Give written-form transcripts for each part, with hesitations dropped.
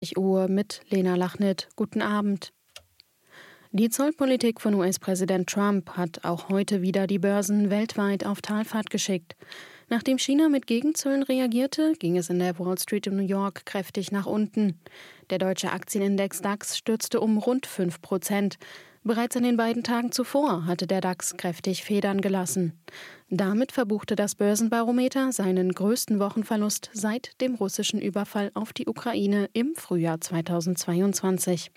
20 Uhr mit Lena Lachnit. Guten Abend. Die Zollpolitik von US-Präsident Trump hat auch heute wieder die Börsen weltweit auf Talfahrt geschickt. Nachdem China mit Gegenzöllen reagierte, ging es in der Wall Street in New York kräftig nach unten. Der deutsche Aktienindex DAX stürzte um rund 5%. Bereits an den beiden Tagen zuvor hatte der DAX kräftig Federn gelassen. Damit verbuchte das Börsenbarometer seinen größten Wochenverlust seit dem russischen Überfall auf die Ukraine im Frühjahr 2022.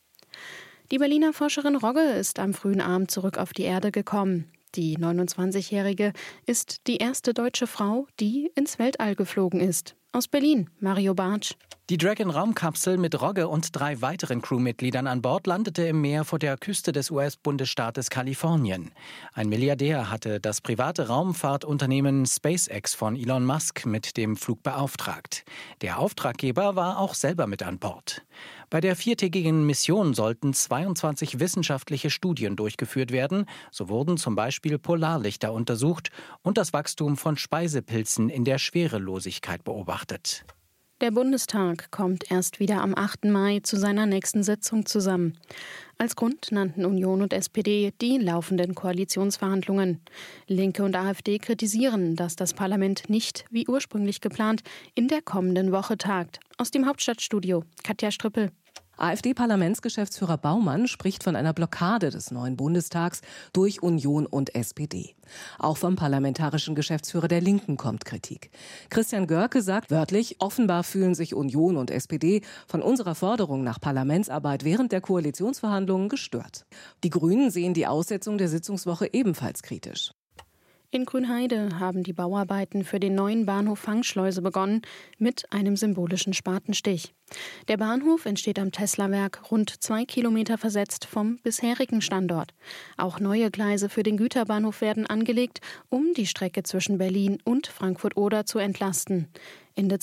Die Berliner Forscherin Rogge ist am frühen Abend zurück auf die Erde gekommen. Die 29-Jährige ist die erste deutsche Frau, die ins Weltall geflogen ist. Aus Berlin, Mario Bartsch. Die Dragon-Raumkapsel mit Rogge und 3 weiteren Crewmitgliedern an Bord landete im Meer vor der Küste des US-Bundesstaates Kalifornien. Ein Milliardär hatte das private Raumfahrtunternehmen SpaceX von Elon Musk mit dem Flug beauftragt. Der Auftraggeber war auch selber mit an Bord. Bei der 4-tägigen Mission sollten 22 wissenschaftliche Studien durchgeführt werden. So wurden zum Beispiel Polarlichter untersucht und das Wachstum von Speisepilzen in der Schwerelosigkeit beobachtet. Der Bundestag kommt erst wieder am 8. Mai zu seiner nächsten Sitzung zusammen. Als Grund nannten Union und SPD die laufenden Koalitionsverhandlungen. Linke und AfD kritisieren, dass das Parlament nicht, wie ursprünglich geplant, in der kommenden Woche tagt. Aus dem Hauptstadtstudio, Katja Strüppel. AfD-Parlamentsgeschäftsführer Baumann spricht von einer Blockade des neuen Bundestags durch Union und SPD. Auch vom parlamentarischen Geschäftsführer der Linken kommt Kritik. Christian Görke sagt wörtlich, offenbar fühlen sich Union und SPD von unserer Forderung nach Parlamentsarbeit während der Koalitionsverhandlungen gestört. Die Grünen sehen die Aussetzung der Sitzungswoche ebenfalls kritisch. In Grünheide haben die Bauarbeiten für den neuen Bahnhof Fangschleuse begonnen mit einem symbolischen Spatenstich. Der Bahnhof entsteht am Teslawerk rund 2 Kilometer versetzt vom bisherigen Standort. Auch neue Gleise für den Güterbahnhof werden angelegt, um die Strecke zwischen Berlin und Frankfurt-Oder zu entlasten. Ende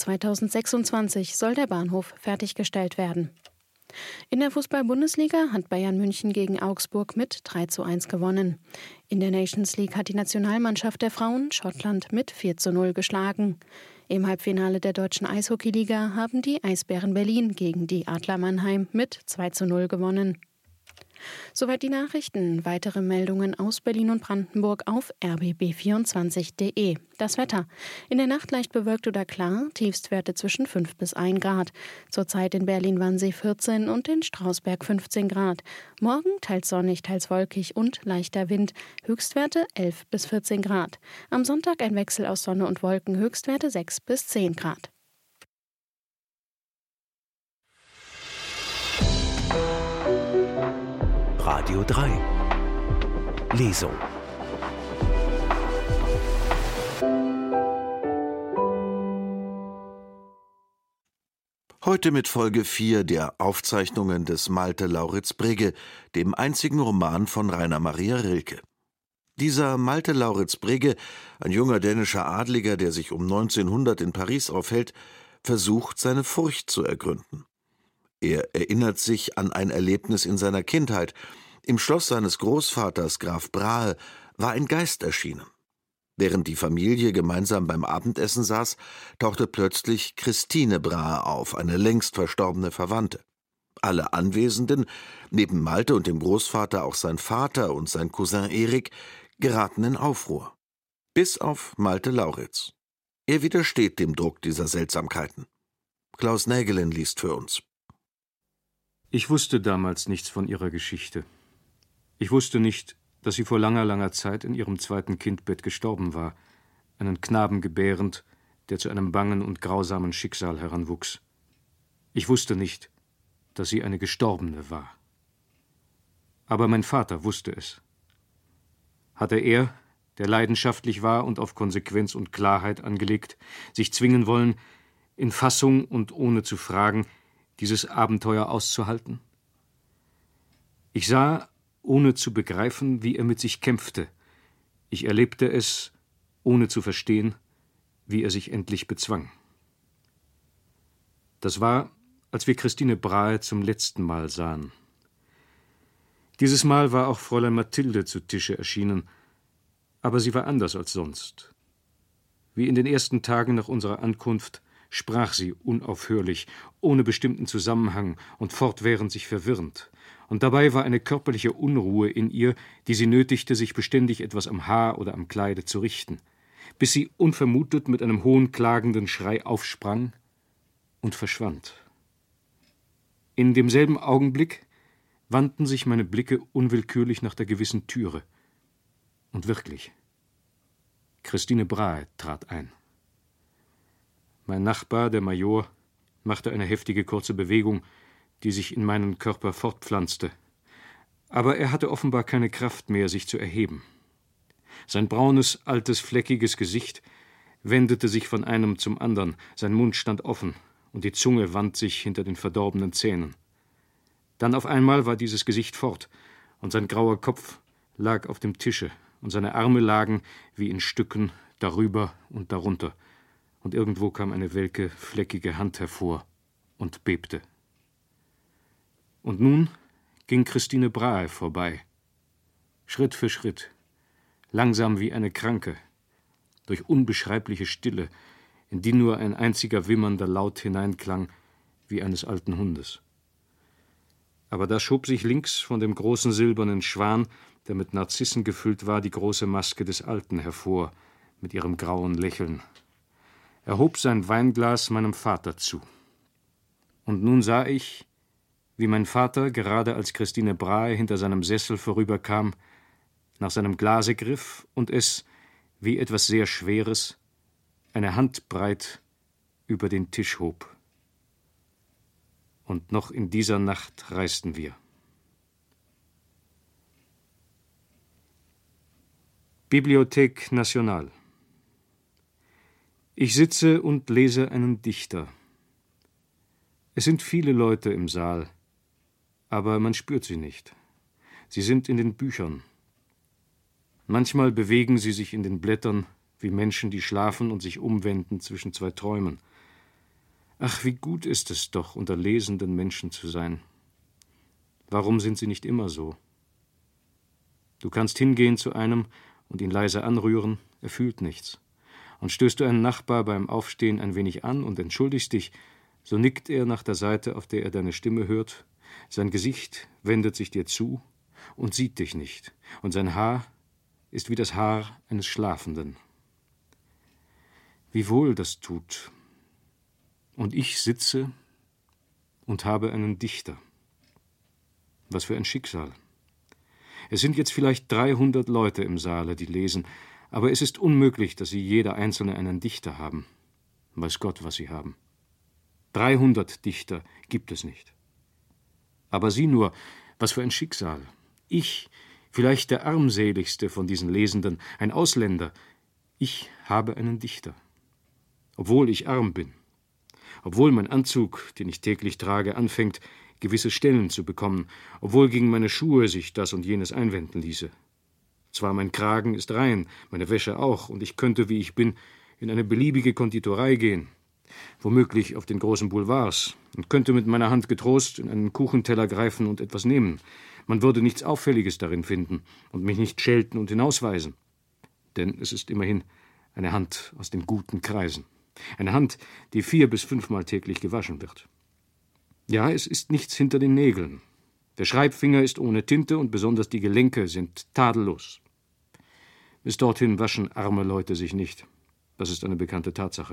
2026 soll der Bahnhof fertiggestellt werden. In der Fußball-Bundesliga hat Bayern München gegen Augsburg mit 3:1 gewonnen. In der Nations League hat die Nationalmannschaft der Frauen Schottland mit 4:0 geschlagen. Im Halbfinale der deutschen Eishockeyliga haben die Eisbären Berlin gegen die Adler Mannheim mit 2:0 gewonnen. Soweit die Nachrichten. Weitere Meldungen aus Berlin und Brandenburg auf rbb24.de. Das Wetter. In der Nacht leicht bewölkt oder klar, Tiefstwerte zwischen 5 bis 1 Grad. Zurzeit in Berlin-Wannsee 14 und in Strausberg 15 Grad. Morgen teils sonnig, teils wolkig und leichter Wind. Höchstwerte 11 bis 14 Grad. Am Sonntag ein Wechsel aus Sonne und Wolken. Höchstwerte 6 bis 10 Grad. Radio 3 Lesung. Heute mit Folge 4 der Aufzeichnungen des Malte Lauritz Brigge, dem einzigen Roman von Rainer Maria Rilke. Dieser Malte Lauritz Brigge, ein junger dänischer Adliger, der sich um 1900 in Paris aufhält, versucht, seine Furcht zu ergründen. Er erinnert sich an ein Erlebnis in seiner Kindheit. Im Schloss seines Großvaters, Graf Brahe, war ein Geist erschienen. Während die Familie gemeinsam beim Abendessen saß, tauchte plötzlich Christine Brahe auf, eine längst verstorbene Verwandte. Alle Anwesenden, neben Malte und dem Großvater auch sein Vater und sein Cousin Erik, geraten in Aufruhr. Bis auf Malte Lauritz. Er widersteht dem Druck dieser Seltsamkeiten. Klaus Nägelin liest für uns. Ich wusste damals nichts von ihrer Geschichte. Ich wusste nicht, dass sie vor langer, langer Zeit in ihrem 2. Kindbett gestorben war, einen Knaben gebärend, der zu einem bangen und grausamen Schicksal heranwuchs. Ich wusste nicht, dass sie eine Gestorbene war. Aber mein Vater wusste es. Hatte er, der leidenschaftlich war und auf Konsequenz und Klarheit angelegt, sich zwingen wollen, in Fassung und ohne zu fragen, dieses Abenteuer auszuhalten? Ich sah, ohne zu begreifen, wie er mit sich kämpfte. Ich erlebte es, ohne zu verstehen, wie er sich endlich bezwang. Das war, als wir Christine Brahe zum letzten Mal sahen. Dieses Mal war auch Fräulein Mathilde zu Tische erschienen, aber sie war anders als sonst. Wie in den ersten Tagen nach unserer Ankunft sprach sie unaufhörlich, ohne bestimmten Zusammenhang und fortwährend sich verwirrend. Und dabei war eine körperliche Unruhe in ihr, die sie nötigte, sich beständig etwas am Haar oder am Kleide zu richten, bis sie unvermutet mit einem hohen, klagenden Schrei aufsprang und verschwand. In demselben Augenblick wandten sich meine Blicke unwillkürlich nach der gewissen Türe. Und wirklich, Christine Brahe trat ein. Mein Nachbar, der Major, machte eine heftige kurze Bewegung, die sich in meinen Körper fortpflanzte. Aber er hatte offenbar keine Kraft mehr, sich zu erheben. Sein braunes, altes, fleckiges Gesicht wendete sich von einem zum anderen, sein Mund stand offen und die Zunge wand sich hinter den verdorbenen Zähnen. Dann auf einmal war dieses Gesicht fort, und sein grauer Kopf lag auf dem Tische, und seine Arme lagen wie in Stücken darüber und darunter, und irgendwo kam eine welke, fleckige Hand hervor und bebte. Und nun ging Christine Brahe vorbei, Schritt für Schritt, langsam wie eine Kranke, durch unbeschreibliche Stille, in die nur ein einziger wimmernder Laut hineinklang, wie eines alten Hundes. Aber da schob sich links von dem großen silbernen Schwan, der mit Narzissen gefüllt war, die große Maske des Alten hervor, mit ihrem grauen Lächeln. Er hob sein Weinglas meinem Vater zu. Und nun sah ich, wie mein Vater, gerade als Christine Brahe hinter seinem Sessel vorüberkam, nach seinem Glase griff und es, wie etwas sehr Schweres, eine Handbreit über den Tisch hob. Und noch in dieser Nacht reisten wir. Bibliothèque Nationale. Ich sitze und lese einen Dichter. Es sind viele Leute im Saal, aber man spürt sie nicht. Sie sind in den Büchern. Manchmal bewegen sie sich in den Blättern, wie Menschen, die schlafen und sich umwenden zwischen zwei Träumen. Ach, wie gut ist es doch, unter lesenden Menschen zu sein. Warum sind sie nicht immer so? Du kannst hingehen zu einem und ihn leise anrühren, er fühlt nichts. Und stößt du einen Nachbar beim Aufstehen ein wenig an und entschuldigst dich, so nickt er nach der Seite, auf der er deine Stimme hört, sein Gesicht wendet sich dir zu und sieht dich nicht, und sein Haar ist wie das Haar eines Schlafenden. Wie wohl das tut. Und ich sitze und habe einen Dichter. Was für ein Schicksal. Es sind jetzt vielleicht 300 Leute im Saale, die lesen, aber es ist unmöglich, dass sie jeder Einzelne einen Dichter haben. Weiß Gott, was sie haben. 300 Dichter gibt es nicht. Aber sieh nur, was für ein Schicksal. Ich, vielleicht der armseligste von diesen Lesenden, ein Ausländer, ich habe einen Dichter. Obwohl ich arm bin. Obwohl mein Anzug, den ich täglich trage, anfängt, gewisse Stellen zu bekommen, obwohl gegen meine Schuhe sich das und jenes einwenden ließe. Zwar mein Kragen ist rein, meine Wäsche auch, und ich könnte, wie ich bin, in eine beliebige Konditorei gehen, womöglich auf den großen Boulevards, und könnte mit meiner Hand getrost in einen Kuchenteller greifen und etwas nehmen. Man würde nichts Auffälliges darin finden und mich nicht schelten und hinausweisen. Denn es ist immerhin eine Hand aus den guten Kreisen. Eine Hand, die 4 bis 5 Mal täglich gewaschen wird. Ja, es ist nichts hinter den Nägeln. Der Schreibfinger ist ohne Tinte und besonders die Gelenke sind tadellos. Bis dorthin waschen arme Leute sich nicht. Das ist eine bekannte Tatsache.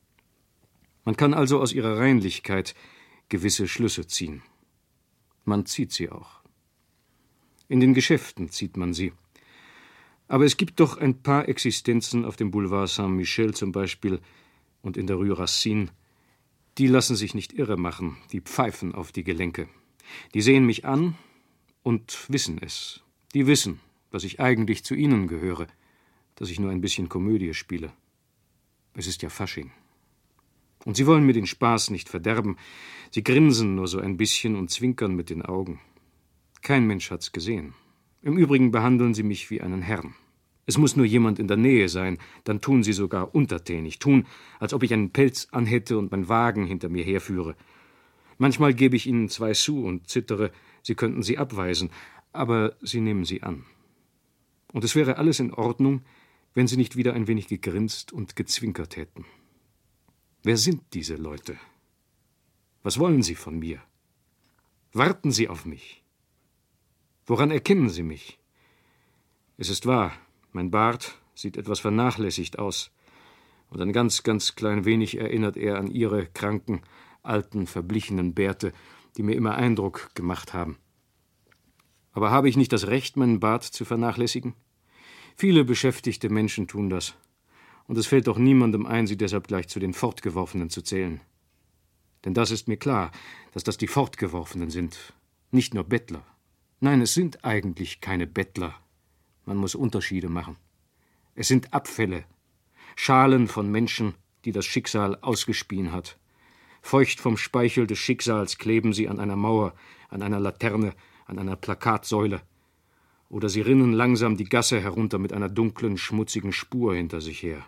Man kann also aus ihrer Reinlichkeit gewisse Schlüsse ziehen. Man zieht sie auch. In den Geschäften zieht man sie. Aber es gibt doch ein paar Existenzen auf dem Boulevard Saint-Michel zum Beispiel und in der Rue Racine, die lassen sich nicht irre machen, die pfeifen auf die Gelenke. Die sehen mich an und wissen es. Die wissen, dass ich eigentlich zu ihnen gehöre, dass ich nur ein bisschen Komödie spiele. Es ist ja Fasching. Und sie wollen mir den Spaß nicht verderben. Sie grinsen nur so ein bisschen und zwinkern mit den Augen. Kein Mensch hat's gesehen. Im Übrigen behandeln sie mich wie einen Herrn. Es muss nur jemand in der Nähe sein, dann tun sie sogar untertänig, tun, als ob ich einen Pelz anhätte und mein Wagen hinter mir herführe. Manchmal gebe ich ihnen 2 Sous und zittere, sie könnten sie abweisen, aber sie nehmen sie an. Und es wäre alles in Ordnung, wenn sie nicht wieder ein wenig gegrinst und gezwinkert hätten. Wer sind diese Leute? Was wollen sie von mir? Warten sie auf mich? Woran erkennen sie mich? Es ist wahr, mein Bart sieht etwas vernachlässigt aus, und ein ganz, ganz klein wenig erinnert er an ihre kranken, alten, verblichenen Bärte, die mir immer Eindruck gemacht haben. Aber habe ich nicht das Recht, meinen Bart zu vernachlässigen? Viele beschäftigte Menschen tun das, und es fällt doch niemandem ein, sie deshalb gleich zu den Fortgeworfenen zu zählen. Denn das ist mir klar, dass das die Fortgeworfenen sind, nicht nur Bettler. Nein, es sind eigentlich keine Bettler. Man muss Unterschiede machen. Es sind Abfälle, Schalen von Menschen, die das Schicksal ausgespien hat. Feucht vom Speichel des Schicksals kleben sie an einer Mauer, an einer Laterne, an einer Plakatsäule. Oder sie rinnen langsam die Gasse herunter mit einer dunklen, schmutzigen Spur hinter sich her.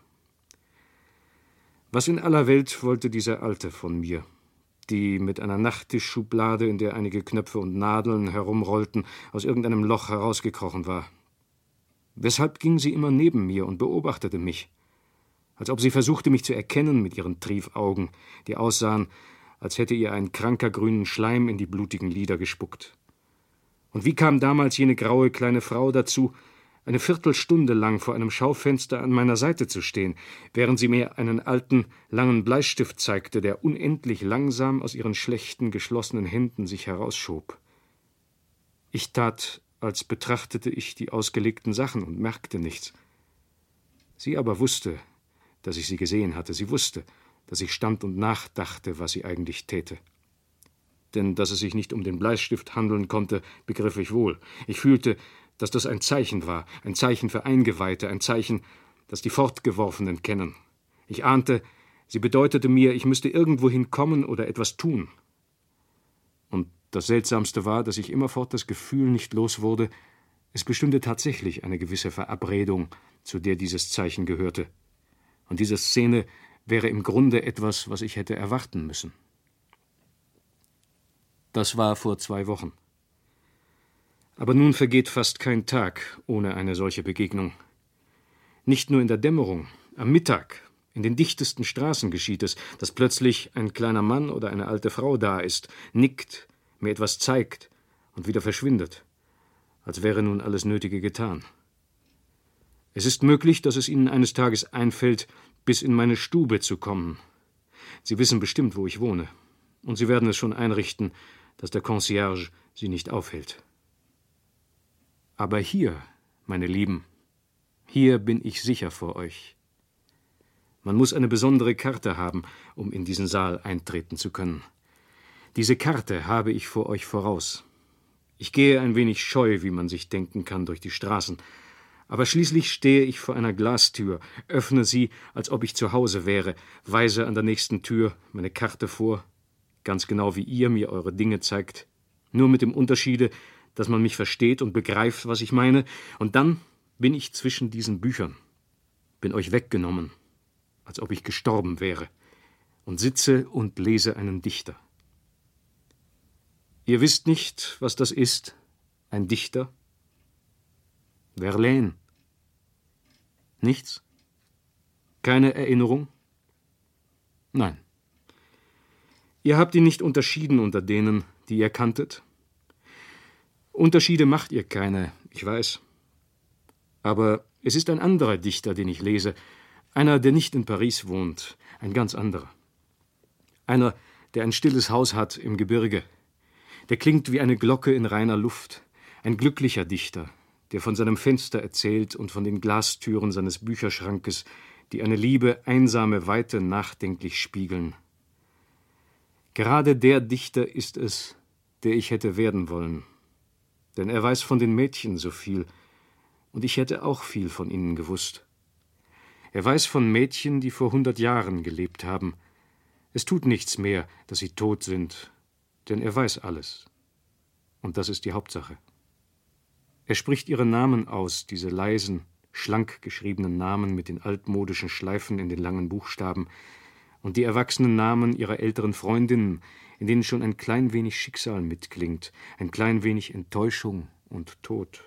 Was in aller Welt wollte diese Alte von mir, die mit einer Nachttischschublade, in der einige Knöpfe und Nadeln herumrollten, aus irgendeinem Loch herausgekrochen war? Weshalb ging sie immer neben mir und beobachtete mich? Als ob sie versuchte, mich zu erkennen mit ihren Triefaugen, die aussahen, als hätte ihr ein kranker grünen Schleim in die blutigen Lider gespuckt. Und wie kam damals jene graue kleine Frau dazu, eine Viertelstunde lang vor einem Schaufenster an meiner Seite zu stehen, während sie mir einen alten, langen Bleistift zeigte, der unendlich langsam aus ihren schlechten, geschlossenen Händen sich herausschob? Ich tat, als betrachtete ich die ausgelegten Sachen und merkte nichts. Sie aber wusste, dass ich sie gesehen hatte. Sie wusste, dass ich stand und nachdachte, was sie eigentlich täte. Denn dass es sich nicht um den Bleistift handeln konnte, begriff ich wohl. Ich fühlte, dass das ein Zeichen war, ein Zeichen für Eingeweihte, ein Zeichen, das die Fortgeworfenen kennen. Ich ahnte, sie bedeutete mir, ich müsste irgendwohin kommen oder etwas tun. Und das Seltsamste war, dass ich immerfort das Gefühl nicht los wurde, es bestünde tatsächlich eine gewisse Verabredung, zu der dieses Zeichen gehörte. Und diese Szene wäre im Grunde etwas, was ich hätte erwarten müssen. Das war vor 2 Wochen. Aber nun vergeht fast kein Tag ohne eine solche Begegnung. Nicht nur in der Dämmerung, am Mittag, in den dichtesten Straßen geschieht es, dass plötzlich ein kleiner Mann oder eine alte Frau da ist, nickt, mir etwas zeigt und wieder verschwindet, als wäre nun alles Nötige getan. Es ist möglich, dass es Ihnen eines Tages einfällt, bis in meine Stube zu kommen. Sie wissen bestimmt, wo ich wohne, und Sie werden es schon einrichten, dass der Concierge Sie nicht aufhält. Aber hier, meine Lieben, hier bin ich sicher vor euch. Man muss eine besondere Karte haben, um in diesen Saal eintreten zu können. Diese Karte habe ich vor euch voraus. Ich gehe ein wenig scheu, wie man sich denken kann, durch die Straßen. Aber schließlich stehe ich vor einer Glastür, öffne sie, als ob ich zu Hause wäre, weise an der nächsten Tür meine Karte vor, ganz genau wie ihr mir eure Dinge zeigt, nur mit dem Unterschiede, dass man mich versteht und begreift, was ich meine, und dann bin ich zwischen diesen Büchern, bin euch weggenommen, als ob ich gestorben wäre, und sitze und lese einen Dichter. Ihr wisst nicht, was das ist, ein Dichter? Verlaine. Nichts? Keine Erinnerung? Nein. Ihr habt ihn nicht unterschieden unter denen, die ihr kanntet? Unterschiede macht ihr keine, ich weiß. Aber es ist ein anderer Dichter, den ich lese, einer, der nicht in Paris wohnt, ein ganz anderer. Einer, der ein stilles Haus hat im Gebirge. Der klingt wie eine Glocke in reiner Luft, ein glücklicher Dichter, der von seinem Fenster erzählt und von den Glastüren seines Bücherschrankes, die eine liebe, einsame Weite nachdenklich spiegeln. Gerade der Dichter ist es, der ich hätte werden wollen. Denn er weiß von den Mädchen so viel, und ich hätte auch viel von ihnen gewusst. Er weiß von Mädchen, die vor 100 Jahren gelebt haben. Es tut nichts mehr, dass sie tot sind, denn er weiß alles. Und das ist die Hauptsache. Er spricht ihre Namen aus, diese leisen, schlank geschriebenen Namen mit den altmodischen Schleifen in den langen Buchstaben, und die erwachsenen Namen ihrer älteren Freundinnen, in denen schon ein klein wenig Schicksal mitklingt, ein klein wenig Enttäuschung und Tod.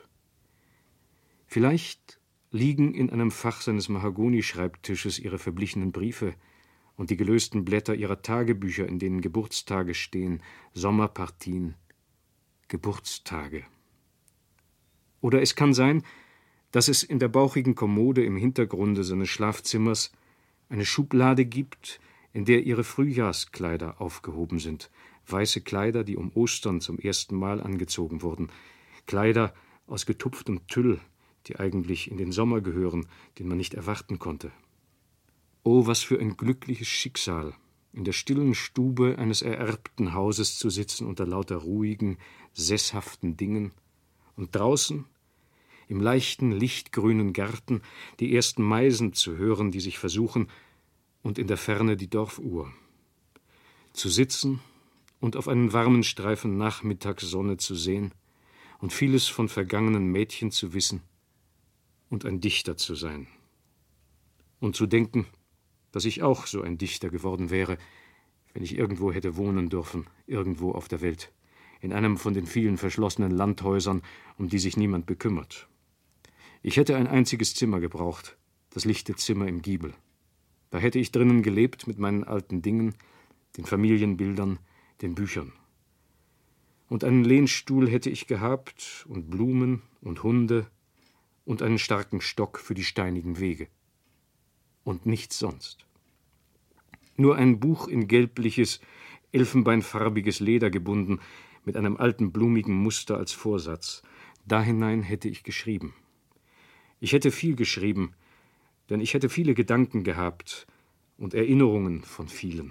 Vielleicht liegen in einem Fach seines Mahagonischreibtisches ihre verblichenen Briefe und die gelösten Blätter ihrer Tagebücher, in denen Geburtstage stehen, Sommerpartien, Geburtstage. Oder es kann sein, dass es in der bauchigen Kommode im Hintergrunde seines Schlafzimmers eine Schublade gibt, in der ihre Frühjahrskleider aufgehoben sind, weiße Kleider, die um Ostern zum ersten Mal angezogen wurden, Kleider aus getupftem Tüll, die eigentlich in den Sommer gehören, den man nicht erwarten konnte. Oh, was für ein glückliches Schicksal, in der stillen Stube eines ererbten Hauses zu sitzen unter lauter ruhigen, sesshaften Dingen und draußen, im leichten, lichtgrünen Garten, die ersten Meisen zu hören, die sich versuchen, und in der Ferne die Dorfuhr. Zu sitzen und auf einen warmen Streifen Nachmittagssonne zu sehen und vieles von vergangenen Mädchen zu wissen und ein Dichter zu sein. Und zu denken, dass ich auch so ein Dichter geworden wäre, wenn ich irgendwo hätte wohnen dürfen, irgendwo auf der Welt, in einem von den vielen verschlossenen Landhäusern, um die sich niemand bekümmert. Ich hätte ein einziges Zimmer gebraucht, das lichte Zimmer im Giebel. Da hätte ich drinnen gelebt mit meinen alten Dingen, den Familienbildern, den Büchern. Und einen Lehnstuhl hätte ich gehabt und Blumen und Hunde und einen starken Stock für die steinigen Wege. Und nichts sonst. Nur ein Buch in gelbliches, elfenbeinfarbiges Leder gebunden, mit einem alten blumigen Muster als Vorsatz. Da hinein hätte ich geschrieben. Ich hätte viel geschrieben, denn ich hätte viele Gedanken gehabt und Erinnerungen von vielen.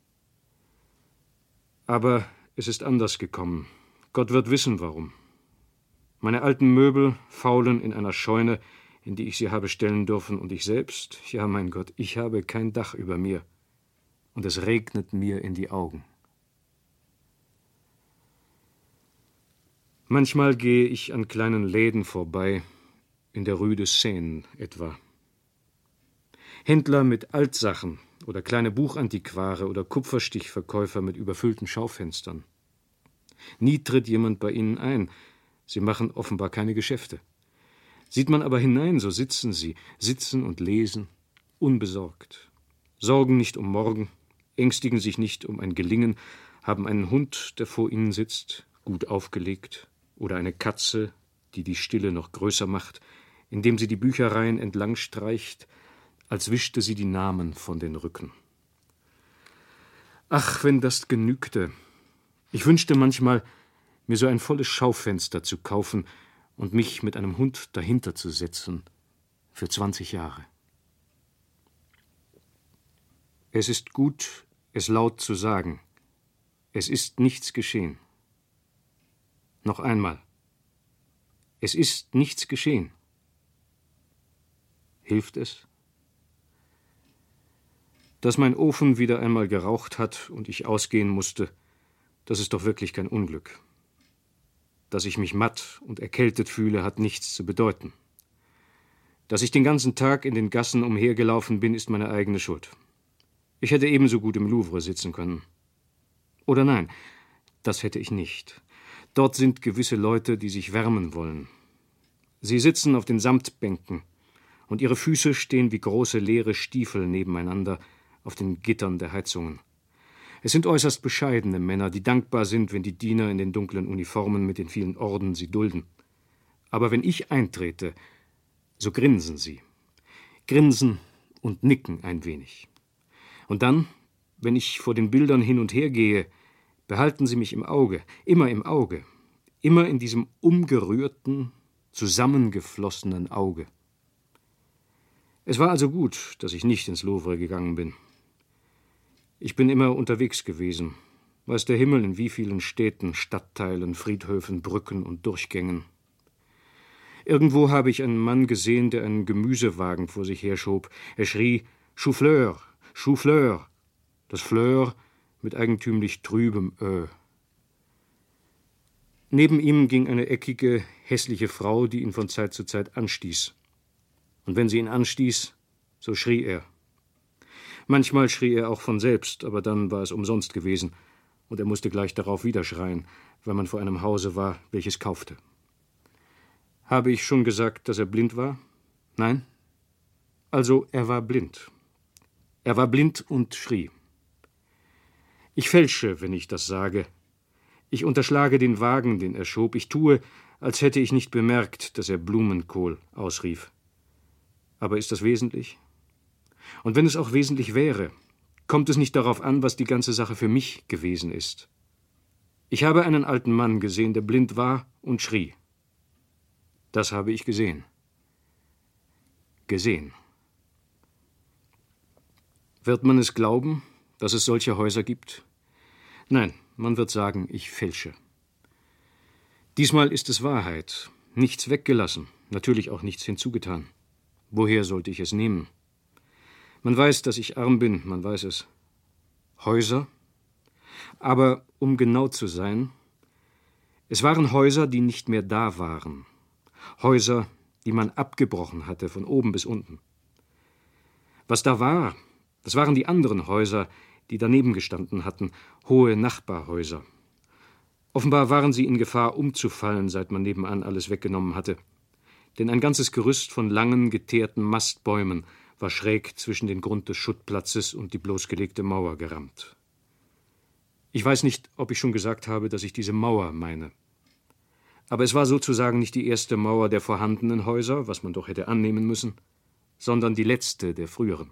Aber es ist anders gekommen. Gott wird wissen, warum. Meine alten Möbel faulen in einer Scheune, in die ich sie habe stellen dürfen, und ich selbst, ja mein Gott, ich habe kein Dach über mir, und es regnet mir in die Augen. Manchmal gehe ich an kleinen Läden vorbei, in der Rue de Seine etwa. Händler mit Altsachen oder kleine Buchantiquare oder Kupferstichverkäufer mit überfüllten Schaufenstern. Nie tritt jemand bei ihnen ein, sie machen offenbar keine Geschäfte. Sieht man aber hinein, so sitzen sie, sitzen und lesen, unbesorgt. Sorgen nicht um morgen, ängstigen sich nicht um ein Gelingen, haben einen Hund, der vor ihnen sitzt, gut aufgelegt, oder eine Katze, die die Stille noch größer macht, indem sie die Büchereien entlang streicht, als wischte sie die Namen von den Rücken. Ach, wenn das genügte! Ich wünschte manchmal, mir so ein volles Schaufenster zu kaufen und mich mit einem Hund dahinter zu setzen, für 20 Jahre. Es ist gut, es laut zu sagen. Es ist nichts geschehen. Noch einmal. Es ist nichts geschehen. Hilft es? Dass mein Ofen wieder einmal geraucht hat und ich ausgehen musste, das ist doch wirklich kein Unglück. Dass ich mich matt und erkältet fühle, hat nichts zu bedeuten. Dass ich den ganzen Tag in den Gassen umhergelaufen bin, ist meine eigene Schuld. Ich hätte ebenso gut im Louvre sitzen können. Oder nein, das hätte ich nicht. Dort sind gewisse Leute, die sich wärmen wollen. Sie sitzen auf den Samtbänken, und ihre Füße stehen wie große leere Stiefel nebeneinander auf den Gittern der Heizungen. Es sind äußerst bescheidene Männer, die dankbar sind, wenn die Diener in den dunklen Uniformen mit den vielen Orden sie dulden. Aber wenn ich eintrete, so grinsen sie. Grinsen und nicken ein wenig. Und dann, wenn ich vor den Bildern hin und her gehe, behalten sie mich im Auge, immer in diesem umgerührten, zusammengeflossenen Auge. Es war also gut, dass ich nicht ins Louvre gegangen bin. Ich bin immer unterwegs gewesen, weiß der Himmel in wie vielen Städten, Stadtteilen, Friedhöfen, Brücken und Durchgängen. Irgendwo habe ich einen Mann gesehen, der einen Gemüsewagen vor sich herschob. Er schrie, »Chou-Fleur, Chou-Fleur«, das Fleur mit eigentümlich trübem Ö. Neben ihm ging eine eckige, hässliche Frau, die ihn von Zeit zu Zeit anstieß. Und wenn sie ihn anstieß, so schrie er. Manchmal schrie er auch von selbst, aber dann war es umsonst gewesen, und er musste gleich darauf wieder schreien, weil man vor einem Hause war, welches kaufte. Habe ich schon gesagt, dass er blind war? Nein? Also, er war blind. Er war blind und schrie. Ich fälsche, wenn ich das sage. Ich unterschlage den Wagen, den er schob. Ich tue, als hätte ich nicht bemerkt, dass er Blumenkohl ausrief. Aber ist das wesentlich? Und wenn es auch wesentlich wäre, kommt es nicht darauf an, was die ganze Sache für mich gewesen ist. Ich habe einen alten Mann gesehen, der blind war und schrie. Das habe ich gesehen. Gesehen. Wird man es glauben, dass es solche Häuser gibt? Nein, man wird sagen, ich fälsche. Diesmal ist es Wahrheit, nichts weggelassen, natürlich auch nichts hinzugetan. Woher sollte ich es nehmen? Man weiß, dass ich arm bin, man weiß es. Häuser? Aber um genau zu sein, es waren Häuser, die nicht mehr da waren. Häuser, die man abgebrochen hatte, von oben bis unten. Was da war, das waren die anderen Häuser, die daneben gestanden hatten, hohe Nachbarhäuser. Offenbar waren sie in Gefahr, umzufallen, seit man nebenan alles weggenommen hatte. Denn ein ganzes Gerüst von langen, geteerten Mastbäumen war schräg zwischen den Grund des Schuttplatzes und die bloßgelegte Mauer gerammt. Ich weiß nicht, ob ich schon gesagt habe, dass ich diese Mauer meine. Aber es war sozusagen nicht die erste Mauer der vorhandenen Häuser, was man doch hätte annehmen müssen, sondern die letzte der früheren.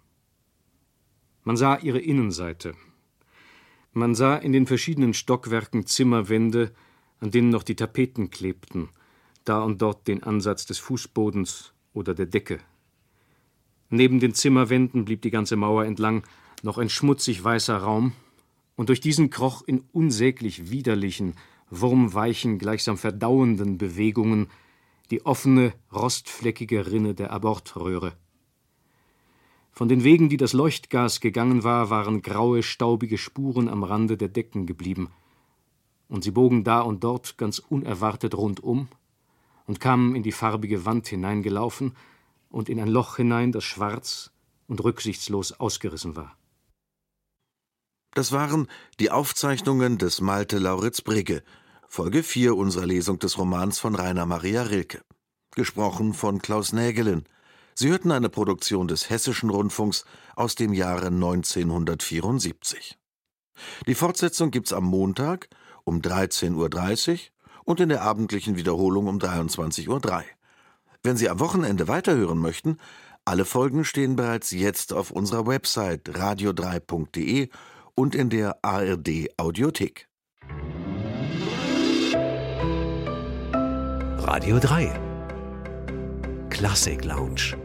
Man sah ihre Innenseite. Man sah in den verschiedenen Stockwerken Zimmerwände, an denen noch die Tapeten klebten, da und dort den Ansatz des Fußbodens oder der Decke. Neben den Zimmerwänden blieb die ganze Mauer entlang noch ein schmutzig weißer Raum, und durch diesen kroch in unsäglich widerlichen, wurmweichen, gleichsam verdauenden Bewegungen die offene, rostfleckige Rinne der Abortröhre. Von den Wegen, die das Leuchtgas gegangen war, waren graue, staubige Spuren am Rande der Decken geblieben, und sie bogen da und dort ganz unerwartet rundum und kamen in die farbige Wand hineingelaufen und in ein Loch hinein, das schwarz und rücksichtslos ausgerissen war. Das waren die Aufzeichnungen des Malte Lauritz Brigge, Folge 4 unserer Lesung des Romans von Rainer Maria Rilke. Gesprochen von Klaus Nägelen. Sie hörten eine Produktion des Hessischen Rundfunks aus dem Jahre 1974. Die Fortsetzung gibt's am Montag um 13:30 Uhr und in der abendlichen Wiederholung um 23:03 Uhr. Wenn Sie am Wochenende weiterhören möchten, alle Folgen stehen bereits jetzt auf unserer Website radio3.de und in der ARD-Audiothek. Radio 3 Klassik Lounge.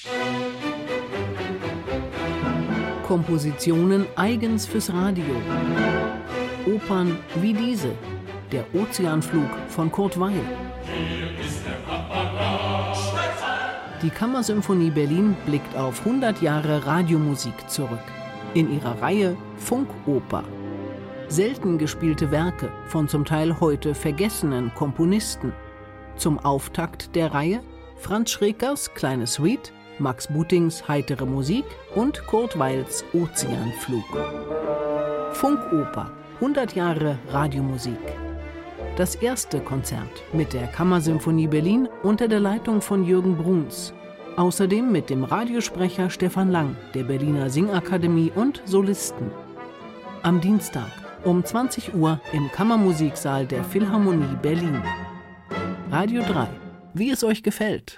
Kompositionen eigens fürs Radio. Opern wie diese, der Ozeanflug von Kurt Weill. Die Kammersymphonie Berlin blickt auf 100 Jahre Radiomusik zurück. In ihrer Reihe Funkoper. Selten gespielte Werke von zum Teil heute vergessenen Komponisten. Zum Auftakt der Reihe Franz Schrekers Kleine Suite, Max Butings Heitere Musik und Kurt Weills Ozeanflug. Funkoper, 100 Jahre Radiomusik. Das erste Konzert mit der Kammersymphonie Berlin unter der Leitung von Jürgen Bruns. Außerdem mit dem Radiosprecher Stefan Lang, der Berliner Singakademie und Solisten. Am Dienstag um 20 Uhr im Kammermusiksaal der Philharmonie Berlin. Radio 3, wie es euch gefällt.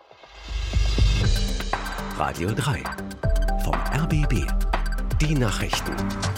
Radio 3 vom RBB. Die Nachrichten.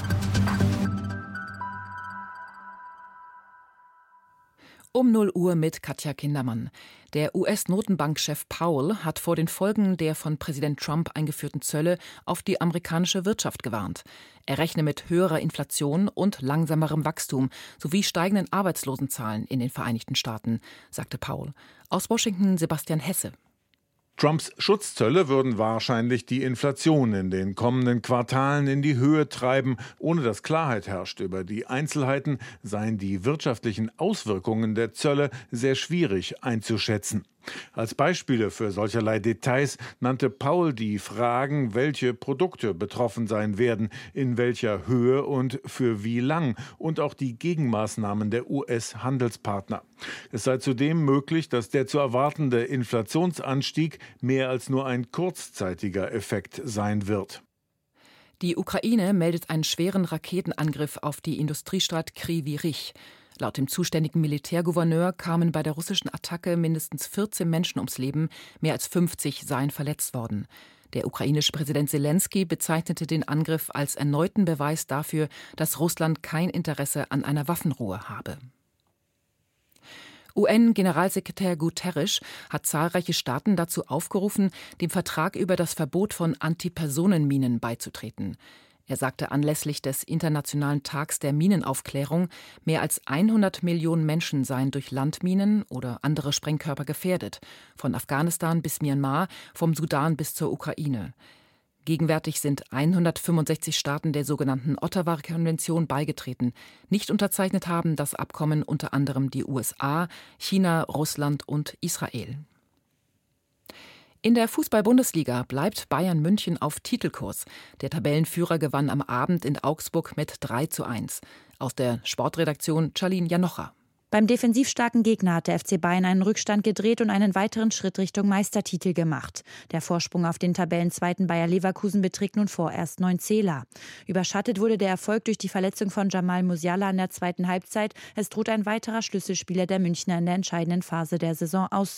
Um 0 Uhr mit Katja Kindermann. Der US-Notenbankchef Powell hat vor den Folgen der von Präsident Trump eingeführten Zölle auf die amerikanische Wirtschaft gewarnt. Er rechne mit höherer Inflation und langsamerem Wachstum sowie steigenden Arbeitslosenzahlen in den Vereinigten Staaten, sagte Powell. Aus Washington Sebastian Hesse. Trumps Schutzzölle würden wahrscheinlich die Inflation in den kommenden Quartalen in die Höhe treiben. Ohne dass Klarheit herrscht über die Einzelheiten, seien die wirtschaftlichen Auswirkungen der Zölle sehr schwierig einzuschätzen. Als Beispiele für solcherlei Details nannte Powell die Fragen, welche Produkte betroffen sein werden, in welcher Höhe und für wie lang, und auch die Gegenmaßnahmen der US-Handelspartner. Es sei zudem möglich, dass der zu erwartende Inflationsanstieg mehr als nur ein kurzzeitiger Effekt sein wird. Die Ukraine meldet einen schweren Raketenangriff auf die Industriestadt Kryvyi Rih. Laut dem zuständigen Militärgouverneur kamen bei der russischen Attacke mindestens 14 Menschen ums Leben, mehr als 50 seien verletzt worden. Der ukrainische Präsident Selenskyj bezeichnete den Angriff als erneuten Beweis dafür, dass Russland kein Interesse an einer Waffenruhe habe. UN-Generalsekretär Guterres hat zahlreiche Staaten dazu aufgerufen, dem Vertrag über das Verbot von Antipersonenminen beizutreten. Er sagte anlässlich des Internationalen Tags der Minenaufklärung, mehr als 100 Millionen Menschen seien durch Landminen oder andere Sprengkörper gefährdet, von Afghanistan bis Myanmar, vom Sudan bis zur Ukraine. Gegenwärtig sind 165 Staaten der sogenannten Ottawa-Konvention beigetreten. Nicht unterzeichnet haben das Abkommen unter anderem die USA, China, Russland und Israel. In der Fußball-Bundesliga bleibt Bayern München auf Titelkurs. Der Tabellenführer gewann am Abend in Augsburg mit 3:1. Aus der Sportredaktion Charlene Janocha. Beim defensiv starken Gegner hat der FC Bayern einen Rückstand gedreht und einen weiteren Schritt Richtung Meistertitel gemacht. Der Vorsprung auf den Tabellenzweiten Bayer Leverkusen beträgt nun vorerst 9 Zähler. Überschattet wurde der Erfolg durch die Verletzung von Jamal Musiala in der zweiten Halbzeit. Es droht ein weiterer Schlüsselspieler der Münchner in der entscheidenden Phase der Saison